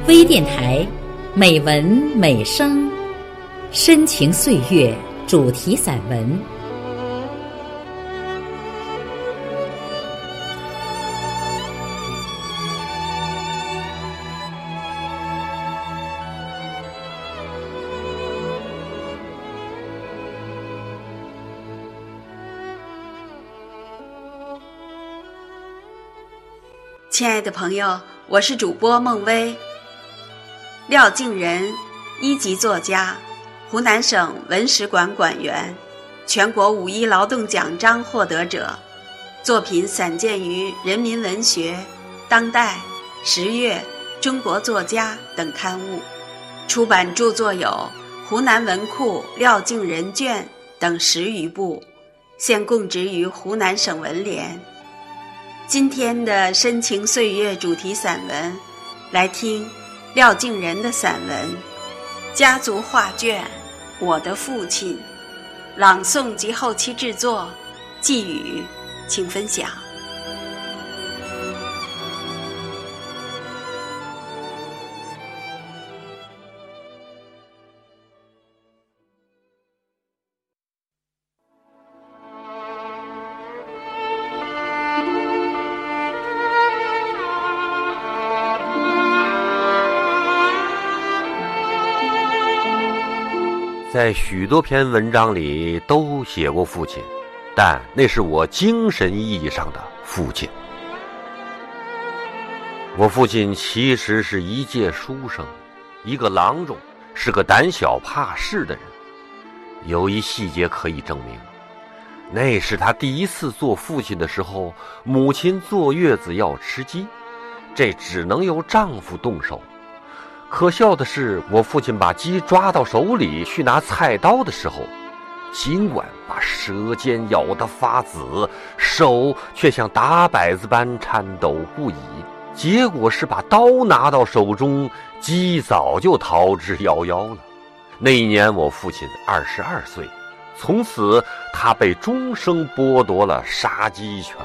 微电台，美文美声，深情岁月主题散文。 亲爱的朋友，我是主播孟薇。廖敬仁，一级作家，湖南省文史馆馆员，全国5·1劳动奖章获得者，作品散见于《人民文学》、《当代》、《十月》、《中国作家》等刊物，出版著作有《湖南文库廖敬仁卷》等10余部，现供职于湖南省文联。今天的深情岁月主题散文，来听廖敬仁的散文《家族画卷：我的父亲》，朗诵及后期制作季宇，请分享。 在许多篇文章里都写过父亲，但那是我精神意义上的父亲。我父亲其实是一介书生，一个郎中，是个胆小怕事的人。有一细节可以证明，那是他第一次做父亲的时候，母亲坐月子要吃鸡，这只能由丈夫动手。可笑的是，我父亲把鸡抓到手里去拿菜刀的时候，尽管把舌尖咬得发紫，手却像打摆子般颤抖不已。结果是把刀拿到手中，鸡早就逃之夭夭了。那一年我父亲22岁，从此他被终生剥夺了杀鸡权。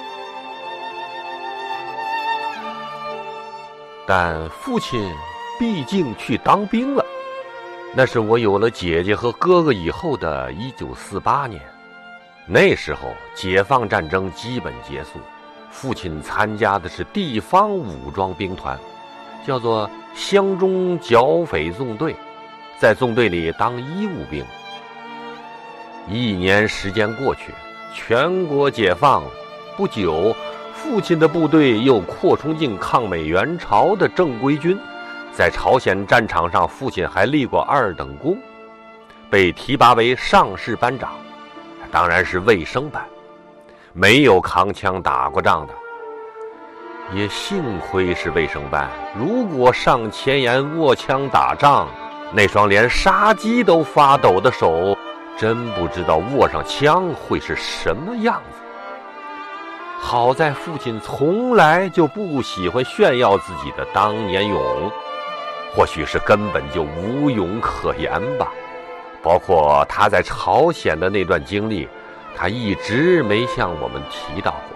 但父亲毕竟去当兵了，那是我有了姐姐和哥哥以后的1948年。那时候解放战争基本结束，父亲参加的是地方武装兵团，叫做湘中剿匪纵队，在纵队里当医务兵。1年时间过去，全国解放了，不久父亲的部队又扩充进抗美援朝的正规军。在朝鲜战场上，父亲还立过2等功，被提拔为上士班长，当然是卫生班，没有扛枪打过仗的。也幸亏是卫生班，如果上前沿握枪打仗，那双连杀鸡都发抖的手，真不知道握上枪会是什么样子。好在父亲从来就不喜欢炫耀自己的当年勇，或许是根本就无勇可言吧。包括他在朝鲜的那段经历，他一直没向我们提到过。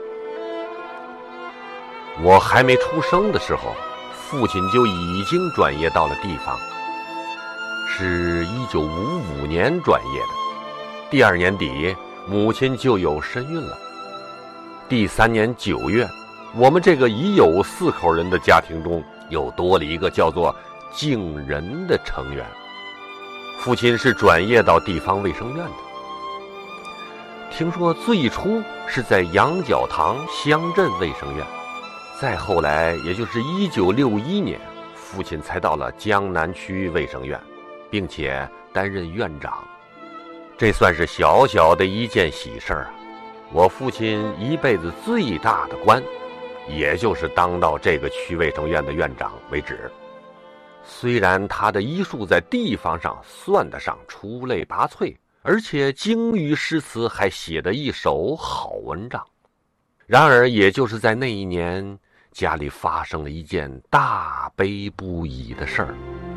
我还没出生的时候，父亲就已经转业到了地方，是1955年转业的。第2年底，母亲就有身孕了。第3年9月，我们这个已有4口人的家庭中又多了一个叫做敬仁的成员。父亲是转业到地方卫生院的，听说最初是在羊角塘乡镇卫生院，再后来也就是1961年，父亲才到了江南区卫生院，并且担任院长。这算是小小的一件喜事啊！我父亲一辈子最大的官，也就是当到这个区卫生院的院长为止。虽然他的医术在地方上算得上出类拔萃，而且精于诗词，还写得一手好文章。然而也就是在那一年，家里发生了一件大悲不已的事儿。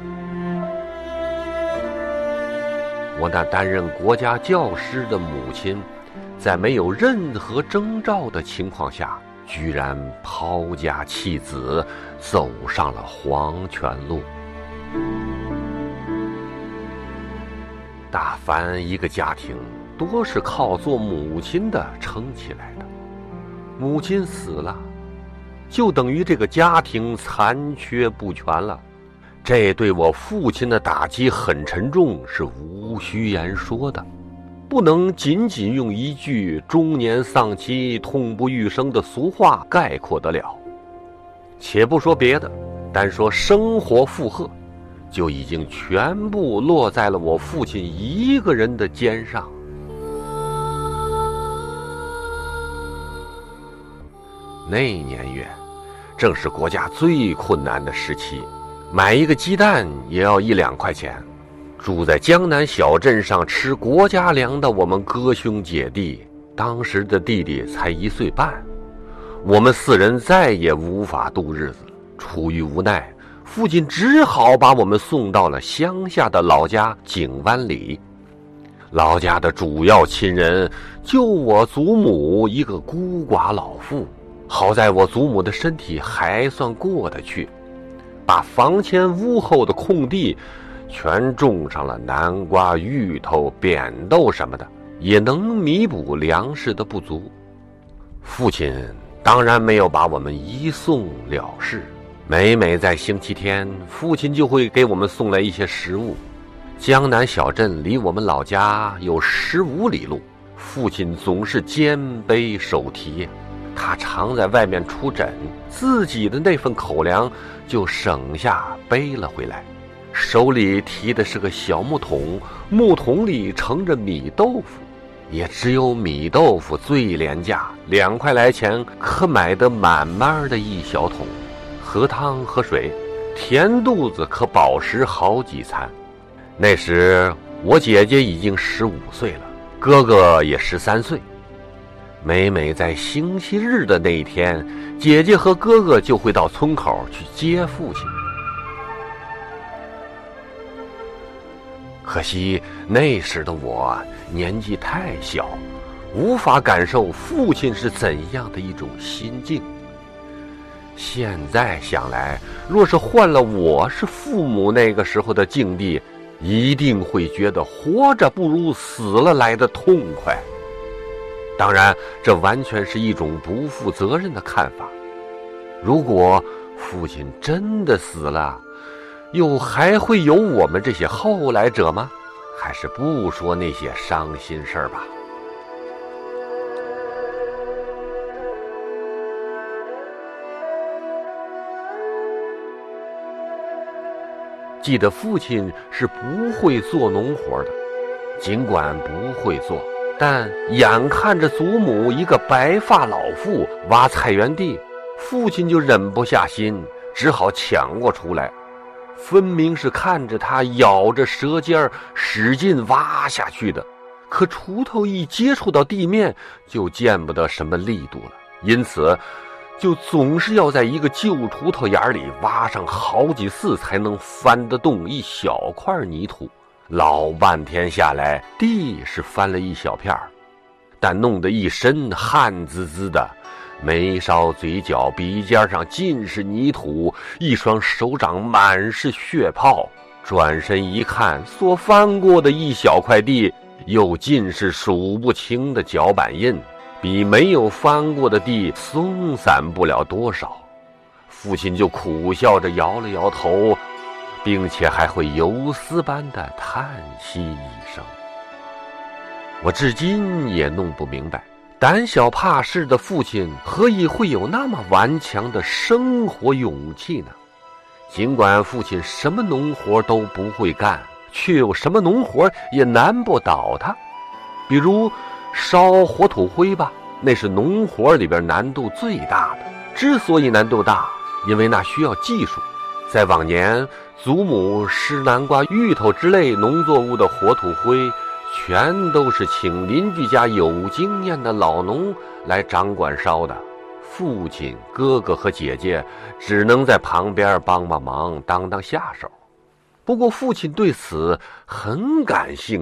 我那担任国家教师的母亲，在没有任何征兆的情况下居然抛家弃子，走上了黄泉路。大凡一个家庭，多是靠做母亲的撑起来的。母亲死了，就等于这个家庭残缺不全了。这对我父亲的打击很沉重，是无需言说的，不能仅仅用一句中年丧妻痛不欲生的俗话概括得了。且不说别的，单说生活负荷，就已经全部落在了我父亲一个人的肩上。那年月正是国家最困难的时期，买一个鸡蛋也要1-2块钱。住在江南小镇上吃国家粮的我们哥兄姐弟，当时的弟弟才1岁半，我们4人再也无法度日子。出于无奈，父亲只好把我们送到了乡下的老家井湾里。老家的主要亲人就我祖母一个孤寡老妇，好在我祖母的身体还算过得去，把房前屋后的空地全种上了南瓜、芋头、扁豆什么的，也能弥补粮食的不足。父亲当然没有把我们一送了事，每在星期天，父亲就会给我们送来一些食物。江南小镇离我们老家有15里路，父亲总是肩背手提，他常在外面出诊，自己的那份口粮就省下背了回来。手里提的是个小木桶，木桶里盛着米豆腐，也只有米豆腐最廉价，2块来钱可买得满满的一小桶，喝汤喝水，填肚子可饱食好几餐。那时我姐姐已经15岁了，哥哥也13岁。每在星期日的那一天，姐姐和哥哥就会到村口去接父亲。可惜那时的我年纪太小，无法感受父亲是怎样的一种心境。现在想来，若是换了我是父母那个时候的境地，一定会觉得活着不如死了来的痛快。当然，这完全是一种不负责任的看法。如果父亲真的死了，又还会有我们这些后来者吗？还是不说那些伤心事儿吧。记得父亲是不会做农活的，尽管不会做，但眼看着祖母一个白发老妇挖菜园地，父亲就忍不下心，只好抢过出来。分明是看着他咬着舌尖使劲挖下去的，可锄头一接触到地面就见不得什么力度了，因此就总是要在一个旧锄头眼里挖上好几次才能翻得动一小块泥土。老半天下来，地是翻了一小片儿，但弄得一身汗滋滋的，眉梢嘴角鼻尖上尽是泥土，一双手掌满是血泡。转身一看，所翻过的一小块地又尽是数不清的脚板印，比没有翻过的地松散不了多少。父亲就苦笑着摇了摇头，并且还会游丝般的叹息一声。我至今也弄不明白，胆小怕事的父亲何以会有那么顽强的生活勇气呢？尽管父亲什么农活都不会干，却有什么农活也难不倒他。比如烧火土灰吧，那是农活里边难度最大的。之所以难度大，因为那需要技术。在往年，祖母施南瓜、芋头之类农作物的火土灰全都是请邻居家有经验的老农来掌管烧的，父亲、哥哥和姐姐只能在旁边帮忙，当下手。不过父亲对此很感兴趣，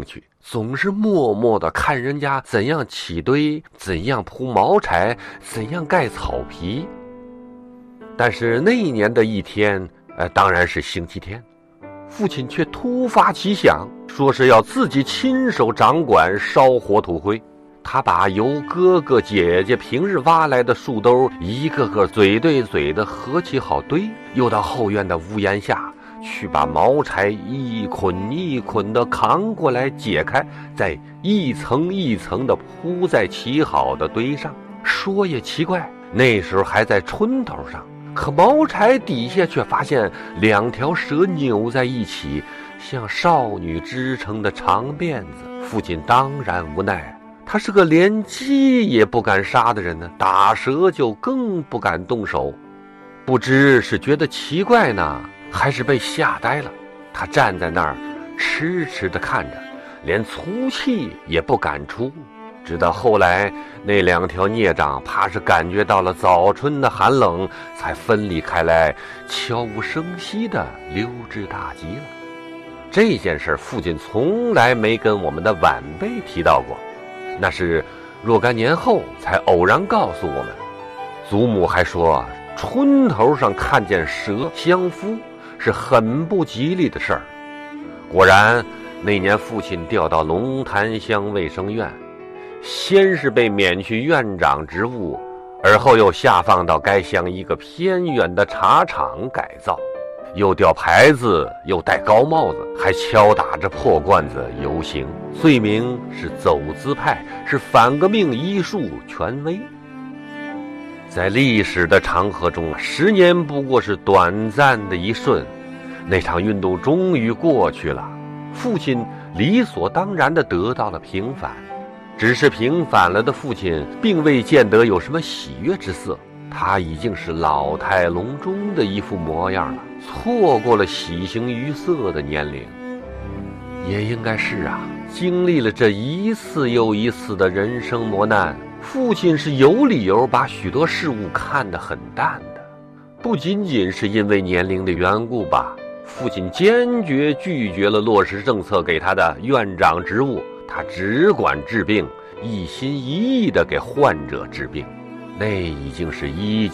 总是默默地看人家怎样起堆，怎样铺茅柴，怎样盖草皮。但是那一年的一天，当然是星期天，父亲却突发奇想，说是要自己亲手掌管烧火土灰。他把由哥哥姐姐平日挖来的树兜一个个嘴对嘴的合起好堆，又到后院的屋檐下去把茅柴一捆一捆的扛过来解开，再一层一层的铺在起好的堆上。说也奇怪，那时候还在春头上，可茅柴底下却发现2条蛇扭在一起，像少女织成的长辫子。父亲当然无奈，他是个连鸡也不敢杀的人呢，打蛇就更不敢动手。不知是觉得奇怪呢，还是被吓呆了。他站在那儿痴痴地看着，连粗气也不敢出。直到后来那2条孽障怕是感觉到了早春的寒冷，才分离开来，悄无声息地溜之大吉了。这件事父亲从来没跟我们的晚辈提到过，那是若干年后才偶然告诉我们。祖母还说，春头上看见蛇相夫是很不吉利的事儿。果然那年父亲调到龙潭乡卫生院，先是被免去院长职务，而后又下放到该乡一个偏远的茶厂改造，又吊牌子，又戴高帽子，还敲打着破罐子游行，罪名是走资派，是反革命医术权威。在历史的长河中，10年不过是短暂的一瞬，那场运动终于过去了，父亲理所当然地得到了平反。只是平反了的父亲并未见得有什么喜悦之色，他已经是老态龙钟的一副模样了，错过了喜形于色的年龄。也应该是啊，经历了这一次又一次的人生磨难，父亲是有理由把许多事物看得很淡的。不仅仅是因为年龄的缘故吧，父亲坚决拒绝了落实政策给他的院长职务，他只管治病，一心一意地给患者治病。那已经是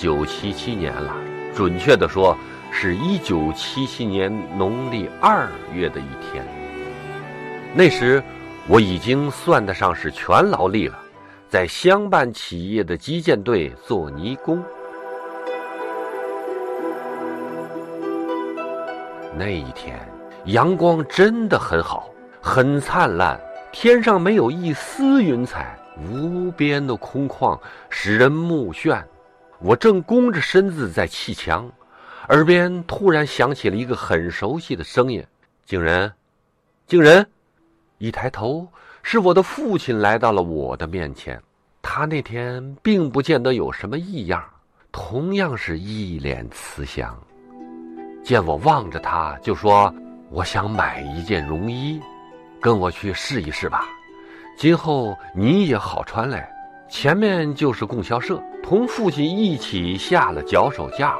1977年了，准确地说是1977年农历2月的一天。那时我已经算得上是全劳力了，在乡办企业的基建队做泥工。那一天阳光真的很好，很灿烂，天上没有一丝云彩，无边的空旷使人目眩。我正弓着身子在砌墙，耳边突然响起了一个很熟悉的声音：敬人，敬人！一抬头，是我的父亲来到了我的面前。他那天并不见得有什么异样，同样是一脸慈祥。见我望着他，就说：我想买一件绒衣，跟我去试一试吧，今后你也好穿嘞。前面就是供销社，同父亲一起下了脚手架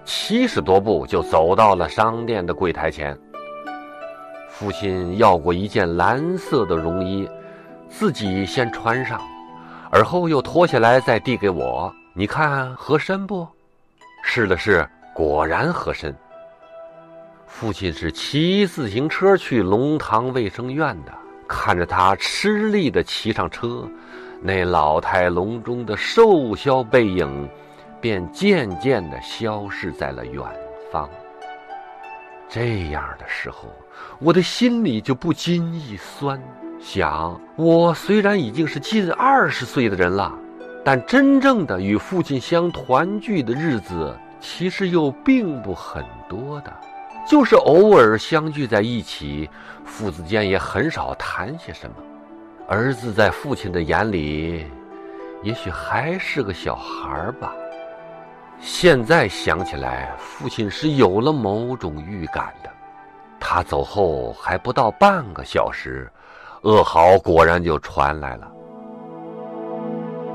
，70多步就走到了商店的柜台前。父亲要过一件蓝色的绒衣，自己先穿上，而后又脱下来再递给我，你看合身不？试了试，果然合身。父亲是骑自行车去龙塘卫生院的，看着他吃力地骑上车，那老态龙钟的瘦削背影便渐渐地消失在了远方。这样的时候，我的心里就不禁一酸，想我虽然已经是近20岁的人了，但真正的与父亲相团聚的日子其实又并不很多的，就是偶尔相聚在一起，父子间也很少谈些什么。儿子在父亲的眼里也许还是个小孩吧。现在想起来，父亲是有了某种预感的。他走后还不到半个小时，噩耗果然就传来了。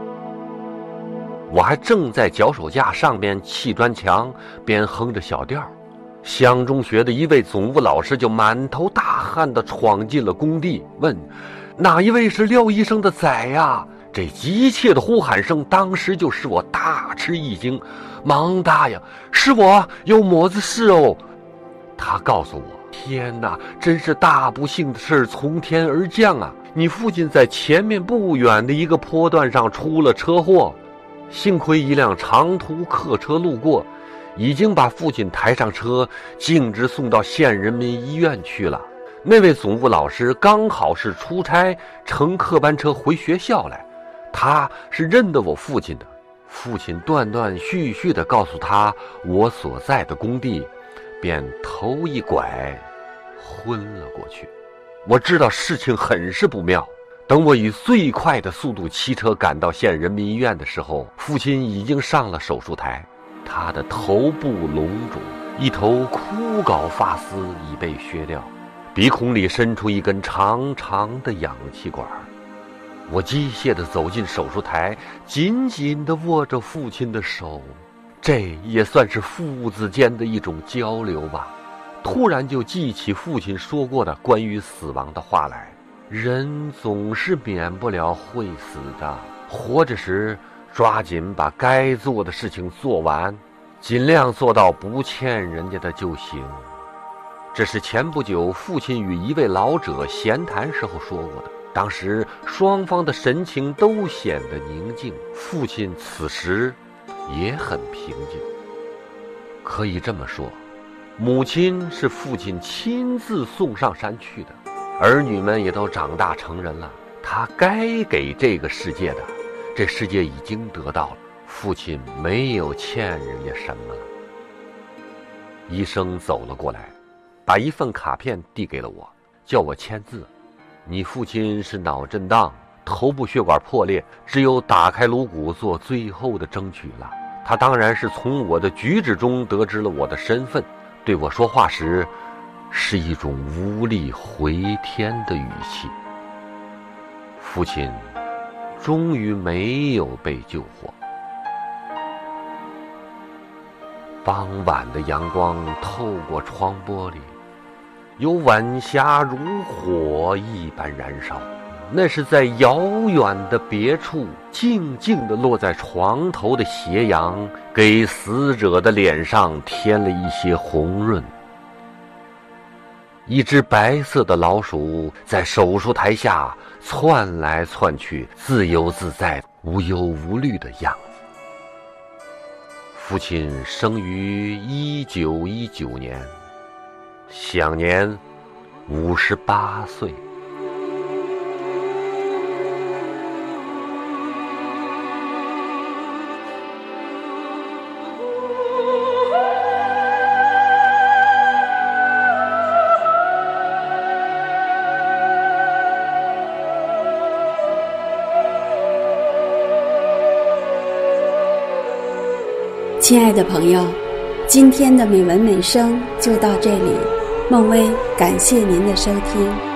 我还正在脚手架上边砌砖墙，边哼着小调， 乡中学的一位总务老师就满头大汗地闯进了工地，问哪一位是廖医生的崽呀？这急切的呼喊声当时就使我大吃一惊，忙答呀，是我，有么子事哦？他告诉我，天哪，真是大不幸的事从天而降啊！你父亲在前面不远的一个坡段上出了车祸，幸亏一辆长途客车路过，已经把父亲抬上车，径直送到县人民医院去了。那位总务老师刚好是出差，乘客班车回学校来，他是认得我父亲的。父亲断断续续地告诉他我所在的工地，便头一拐昏了过去。我知道事情很是不妙，等我以最快的速度骑车赶到县人民医院的时候，父亲已经上了手术台，他的头部隆肿，一头枯槁发丝已被削掉，鼻孔里伸出一根长长的氧气管。我机械地走进手术台，紧紧地握着父亲的手，这也算是父子间的一种交流吧。突然就记起父亲说过的关于死亡的话来，人总是免不了会死的，活着时抓紧把该做的事情做完，尽量做到不欠人家的就行。这是前不久父亲与一位老者闲谈时候说过的，当时双方的神情都显得宁静，父亲此时也很平静。可以这么说，母亲是父亲亲自送上山去的，儿女们也都长大成人了，他该给这个世界的，这世界已经得到了，父亲没有欠人家什么了。医生走了过来，把一份卡片递给了我，叫我签字。你父亲是脑震荡，头部血管破裂，只有打开颅骨做最后的争取了。他当然是从我的举止中得知了我的身份，对我说话时是一种无力回天的语气。父亲终于没有被救活。傍晚的阳光透过窗玻璃，有晚霞如火一般燃烧，那是在遥远的别处静静地落在床头的斜阳，给死者的脸上添了一些红润。一只白色的老鼠在手术台下窜来窜去，自由自在，无忧无虑的样子。父亲生于1919年，享年58岁。 亲爱的朋友，今天的美文美声就到这里，孟薇感谢您的收听。